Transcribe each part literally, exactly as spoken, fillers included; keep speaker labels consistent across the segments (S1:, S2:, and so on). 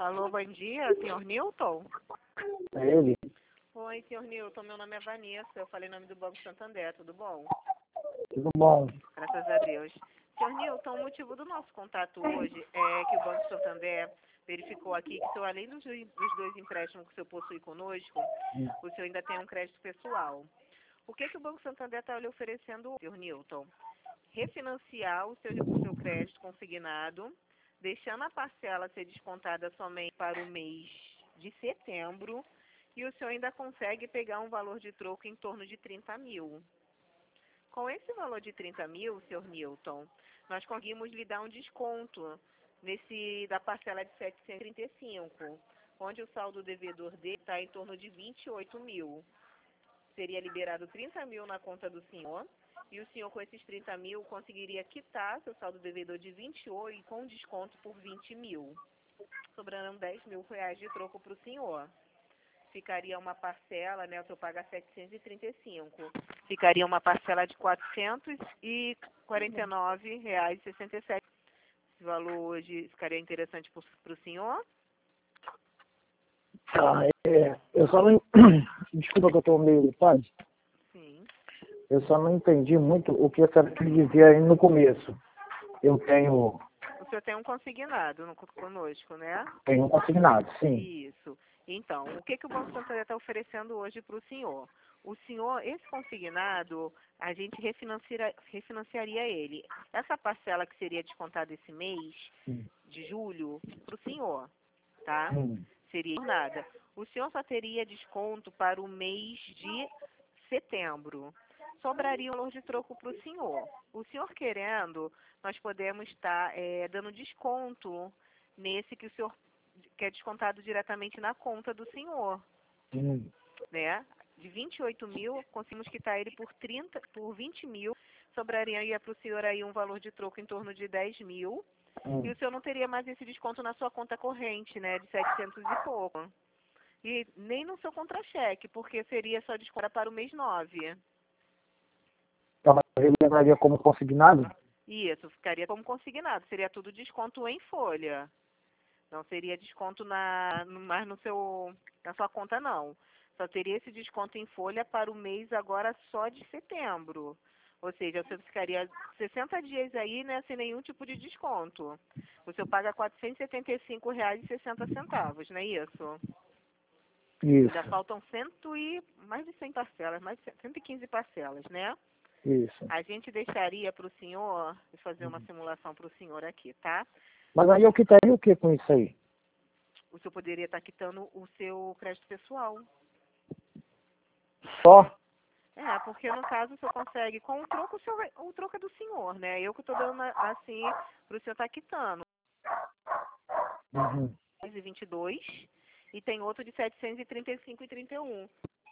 S1: Alô, bom dia, senhor Newton?
S2: É ele?
S1: Oi, senhor Newton, meu nome é Vanessa, eu falei em nome do Banco Santander, tudo bom?
S2: Tudo bom?
S1: Graças a Deus. Senhor Newton, o motivo do nosso contato hoje é que o Banco Santander verificou aqui que, além dos, dos dois empréstimos que o senhor possui conosco,
S2: Hum.
S1: o senhor ainda tem um crédito pessoal. O que, que o Banco Santander está lhe oferecendo, senhor Newton? Refinanciar o seu, o seu crédito consignado, deixando a parcela ser descontada somente para o mês de setembro, e o senhor ainda consegue pegar um valor de troco em torno de trinta mil. Com esse valor de trinta mil, senhor Newton, nós conseguimos lhe dar um desconto nesse, da parcela de setecentos e trinta e cinco, onde o saldo devedor dele está em torno de vinte e oito mil. Seria liberado trinta mil na conta do senhor, e o senhor com esses trinta mil conseguiria quitar seu saldo devedor de vinte e oito com desconto por vinte mil, sobrando dez mil reais de troco para o senhor. Ficaria uma parcela, né, o senhor paga setecentos e trinta e cinco, ficaria uma parcela de quatrocentos e quarenta e nove reais e sessenta e sete centavos. Esse valor hoje ficaria interessante para o senhor?
S2: Tá, é, eu só não... Desculpa que eu estou meio ocupado.
S1: Sim.
S2: Eu só não entendi muito o que a senhora quis dizer aí no começo. Eu tenho,
S1: O senhor tem um consignado no, conosco, né?
S2: tenho um consignado, sim.
S1: Isso. Então, o que, que o Banco Santander está oferecendo hoje para o senhor? O senhor, esse consignado, a gente refinanciaria, refinanciaria ele. Essa parcela que seria descontada esse mês,
S2: Hum.
S1: de julho, para o senhor, tá?
S2: Hum.
S1: Seria nada. O senhor só teria desconto para o mês de setembro. Sobraria um valor de troco para o senhor. O senhor querendo, nós podemos estar é, dando desconto nesse que o senhor que é descontado diretamente na conta do senhor,
S2: Hum.
S1: né? De vinte e oito mil, conseguimos quitar ele por, trinta, por vinte mil, sobraria para o senhor aí um valor de troco em torno de dez mil,
S2: Hum.
S1: e o senhor não teria mais esse desconto na sua conta corrente, né, de setecentos e pouco. E nem no seu contra-cheque, porque seria só desconto para o mês nove.
S2: Então, mas ele entraria como consignado?
S1: Isso, ficaria como consignado, seria tudo desconto em folha. Não seria desconto na, no- mais no seu, na sua conta, não. Só teria esse desconto em folha para o mês agora só de setembro. Ou seja, você ficaria sessenta dias aí, né, sem nenhum tipo de desconto. O senhor paga quatrocentos e setenta e cinco reais e sessenta centavos, não é isso?
S2: Isso,
S1: Já faltam cento e, mais de cem parcelas, mais de cento e quinze parcelas, né?
S2: isso.
S1: A gente deixaria para o senhor, vou fazer uma simulação para o senhor aqui, tá?
S2: Mas aí eu quitaria o que com isso aí?
S1: O senhor poderia estar quitando o seu crédito pessoal.
S2: Só?
S1: É, porque no caso o senhor consegue, com o troco, o, senhor vai- o troco é do senhor, né? Eu que estou dando assim para o senhor estar quitando.
S2: Uhum.
S1: e vinte e dois e tem outro de setecentos e trinta e cinco e trinta e um.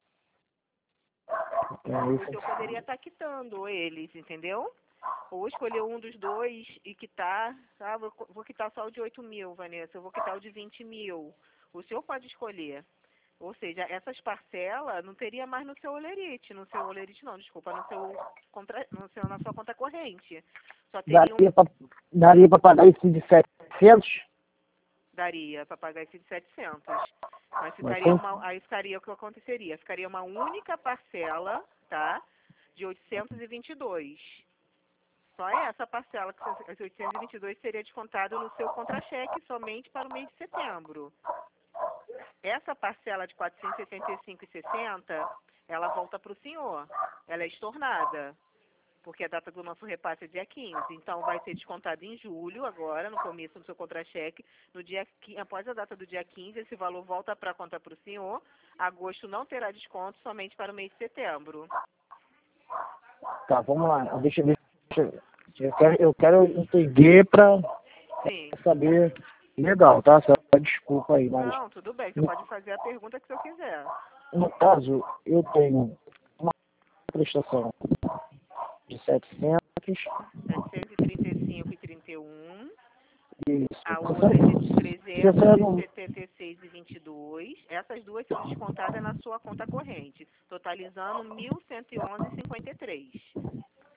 S2: Então,
S1: O
S2: isso.
S1: senhor poderia estar quitando eles, entendeu? Ou escolher um dos dois e quitar, tá? Vou, vou quitar só o de oito mil, Vanessa, eu vou quitar o de vinte mil. O senhor pode escolher. Ou seja, essas parcelas não teria mais no seu olerite, no seu olerite não, desculpa, no seu, contra, no seu na sua conta corrente. Só teria um,
S2: Daria para daria pra pagar esse de setecentos?
S1: daria para pagar esse de setecentos. Mas
S2: Mas
S1: ficaria
S2: tem...
S1: uma, aí ficaria o que aconteceria? Ficaria uma única parcela, tá? De oitocentos e vinte e dois. Só essa parcela, que esse oitocentos e vinte e dois seria descontado no seu contra-cheque somente para o mês de setembro. Essa parcela de quatrocentos e setenta e cinco reais e sessenta centavos, ela volta para o senhor. Ela é estornada, porque a data do nosso repasse é dia quinze. Então, vai ser descontado em julho, agora, no começo do seu contra-cheque. No dia, qui- após a data do dia quinze, esse valor volta para a conta para o senhor. Agosto não terá desconto, somente para o mês de setembro.
S2: Tá, vamos lá. Deixa, deixa, eu quero, eu quero entender para
S1: Sim.
S2: saber legal, tá? Só desculpa aí, mas
S1: Não, tudo bem. Você pode fazer a pergunta que o senhor quiser.
S2: no caso eu tenho uma prestação de setecentos
S1: setecentos e trinta e cinco e trinta e um.
S2: e isso.
S1: A outra é de
S2: Se a senhora não...
S1: trezentos e setenta e seis e vinte e dois. Essas duas são descontadas na sua conta corrente, totalizando mil cento e onze e cinquenta e três.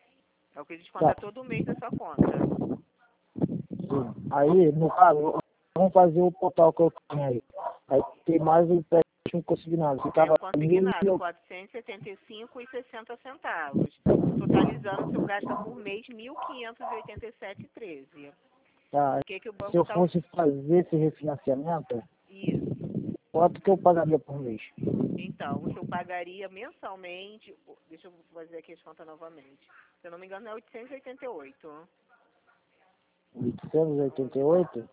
S1: É o que desconta
S2: Tá.
S1: todo mês da sua conta.
S2: Aí, no caso, vamos fazer o portal que eu tenho aí. Aí tem mais o empréstimo consignado. Ficava
S1: É, consignado, quatrocentos e setenta e cinco reais e sessenta centavos. Totalizando, o seu gasta por mês mil quinhentos e oitenta e sete reais e treze centavos.
S2: tá,
S1: O que que o banco
S2: se eu
S1: tá...
S2: fosse fazer esse refinanciamento,
S1: Isso.
S2: quanto que eu pagaria por mês?
S1: Então, o senhor pagaria mensalmente... Deixa eu fazer aqui as contas novamente. Se eu não me engano, é oitocentos e oitenta e oito.
S2: oitocentos e oitenta e oito?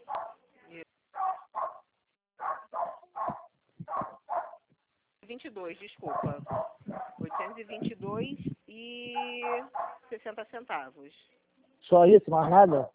S1: vinte e dois, desculpa. oitocentos e vinte e dois e sessenta centavos.
S2: Só isso, mais nada?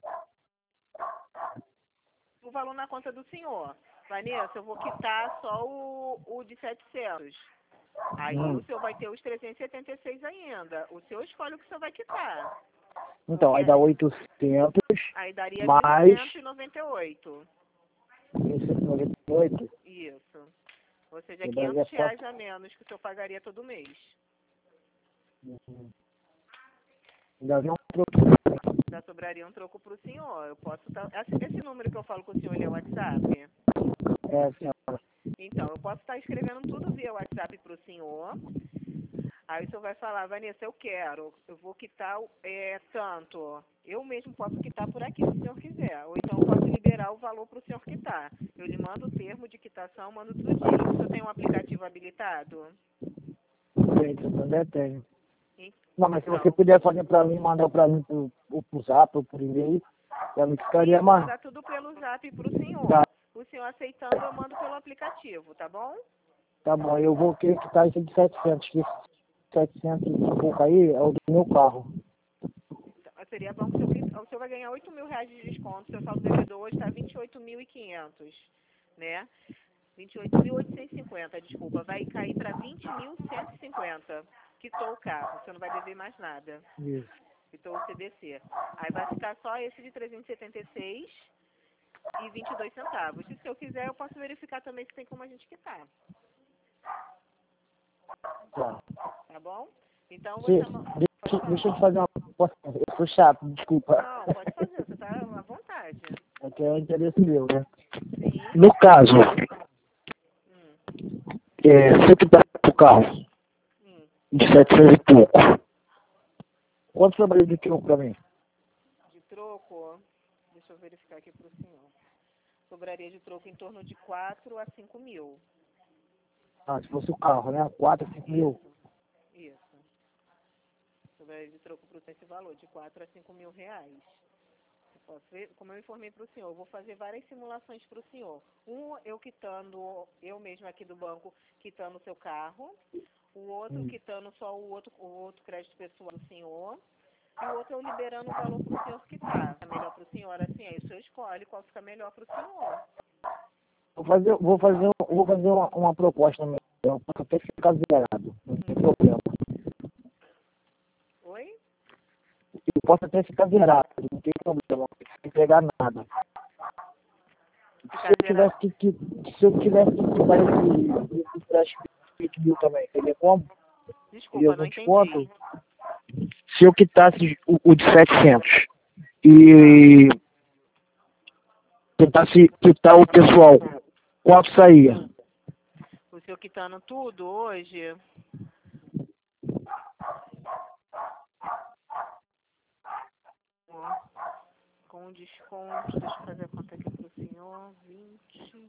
S1: O valor na conta do senhor. Vanessa, eu vou quitar só o, o de setecentos. Aí
S2: Hum.
S1: o senhor vai ter os trezentos e setenta e seis ainda. O senhor escolhe o que o senhor vai quitar.
S2: Então, aí dá oitocentos,
S1: Aí daria
S2: mais
S1: mil cento e noventa e oito.
S2: mil cento e noventa e oito.
S1: Isso. Ou seja,
S2: Eu
S1: quinhentos
S2: daria
S1: reais
S2: só-
S1: a menos que o senhor pagaria todo mês.
S2: Uhum. Ainda vem um troco.
S1: Já sobraria um troco para o senhor. Eu posso tá... esse, esse número que eu falo com o senhor, ele é o WhatsApp?
S2: É, senhora.
S1: Então, eu posso estar escrevendo tudo via WhatsApp para o senhor. Aí o senhor vai falar, Vanessa, eu quero, eu vou quitar é, tanto. Eu mesmo posso quitar por aqui, se o senhor quiser. Ou então eu posso liberar o valor para o senhor quitar. Eu lhe mando o termo de quitação, mando tudo. O senhor tem um aplicativo habilitado?
S2: Gente, eu também tenho.
S1: Então,
S2: Não, mas se você puder fazer pra mim, mandar pra mim pro, pro, pro zap ou por e-mail, já me ficaria
S1: eu vou
S2: mais.
S1: mandar tudo pelo zap para o senhor.
S2: Tá,
S1: O senhor aceitando, eu mando pelo aplicativo, tá bom?
S2: tá bom, eu vou querer quitar isso de setecentos, que esse setecentos e um pouco aí é o do meu carro.
S1: Então, seria bom que o senhor, o senhor vai ganhar oito mil reais de desconto. Seu saldo devedor hoje está vinte e oito mil e quinhentos, né? vinte e oito mil oitocentos e cinquenta, desculpa. Vai cair para vinte mil cento e cinquenta. Quitou o carro, você não vai dever mais nada.
S2: Isso.
S1: Quitou o C D C. Aí vai ficar só esse de trezentos e setenta e seis e vinte e dois centavos. Se eu quiser, eu posso verificar também se tem como a gente quitar.
S2: Tá.
S1: Tá bom? Então,
S2: Se,
S1: você...
S2: deixa, deixa eu te fazer uma proposta. Eu sou chato, desculpa.
S1: Não, pode fazer, você está à vontade.
S2: É que é o interesse meu, né?
S1: Sim.
S2: No caso,
S1: Hum,
S2: é, se eu quitar o carro
S1: hum.
S2: de setecentos e pouco, quanto sobraria de troco pra mim?
S1: De troco, deixa eu verificar aqui para o senhor. Sobraria de troco em torno de quatro a cinco mil.
S2: Ah, se fosse o carro, né? quatro, cinco mil.
S1: Isso. Sobraria de troco para esse valor, de quatro a cinco mil reais. Eu posso ver, como eu informei para o senhor, eu vou fazer várias simulações para o senhor. Um, eu quitando, eu mesmo aqui do banco, quitando o seu carro. O outro,
S2: Hum.
S1: quitando só o outro, o outro crédito pessoal do senhor. E o outro eu liberando o valor para o senhor quitar. É melhor para o senhor, assim, aí o senhor escolhe qual fica melhor para o senhor.
S2: Vou fazer, vou fazer, vou fazer uma, uma proposta mesmo. Eu posso até ficar zerado, não tem problema.
S1: Oi?
S2: Eu posso até ficar zerado, não tem problema, sem pegar nada. Se eu tivesse que, que se eu tivesse que quitar esse, esse empréstimo de oito mil também, teria como? Teria
S1: Desculpa, não
S2: algum
S1: entendi.
S2: desconto? Se eu quitasse o, o de setecentos e tentasse quitar o pessoal, quanto saía?
S1: O senhor quitando tudo hoje? Ó, com desconto, deixa eu fazer a conta aqui pro senhor, vinte...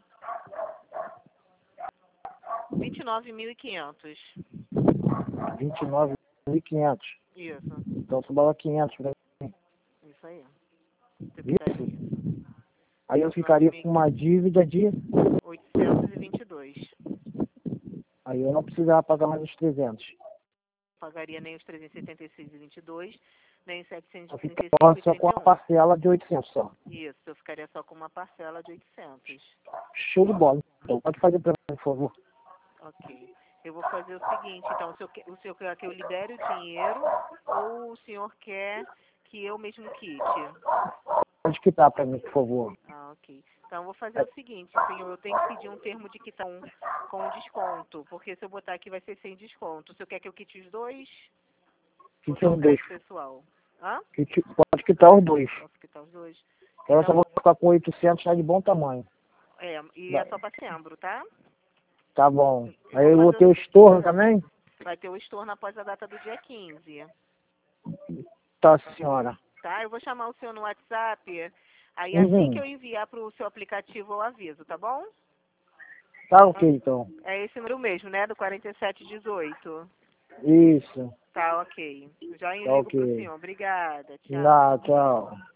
S1: vinte e nove mil e quinhentos.
S2: vinte e nove mil e quinhentos.
S1: Isso,
S2: Então sobrava quinhentos pra mim.
S1: isso aí. Você
S2: Isso.
S1: quitaria isso.
S2: Aí eu ficaria com uma dívida de...
S1: oitocentos e vinte e dois.
S2: Aí eu não precisava pagar mais os trezentos.
S1: Pagaria nem os trezentos e setenta e seis e vinte e dois, nem os setecentos
S2: Eu
S1: e trinta e
S2: ficava
S1: cinco e
S2: só com a
S1: trinta e um.
S2: parcela de oitocentos só.
S1: Isso, eu ficaria só com uma parcela de oitocentos.
S2: Show de bola. Então pode fazer pra mim, por favor.
S1: Ok. Eu vou fazer o seguinte, então, o senhor, quer- o senhor quer que eu libere o dinheiro ou o senhor quer que eu mesmo quite?
S2: Pode quitar pra mim, por favor.
S1: Ah, ok. Então, eu vou fazer o seguinte, senhor, eu tenho que pedir um termo de quitação com desconto, porque se eu botar aqui vai ser sem desconto. O senhor quer que eu quite os dois? Ou
S2: Quite
S1: só
S2: os
S1: o
S2: dois.
S1: crédito pessoal? Hã?
S2: Quite- Pode quitar os dois.
S1: Posso quitar os dois?
S2: Eu só
S1: Não,
S2: vou ficar com oitocentos, tá de bom tamanho.
S1: é, e
S2: Vai.
S1: é só para setembro, tá?
S2: Tá bom.
S1: Eu
S2: Aí eu
S1: vou
S2: vou
S1: fazer
S2: ter o estorno também?
S1: Vai ter o estorno após a data do dia quinze,
S2: Tá, senhora.
S1: tá? Eu vou chamar o senhor no WhatsApp, aí assim que
S2: Uhum.
S1: eu enviar para o seu aplicativo eu aviso, tá bom?
S2: Tá ok, então.
S1: É esse número mesmo, né? Do quarenta e sete dezoito.
S2: Isso.
S1: Tá, ok. Já
S2: Tá
S1: ligo pro
S2: ok.
S1: senhor. Obrigada. Tchau.
S2: Lá, tchau.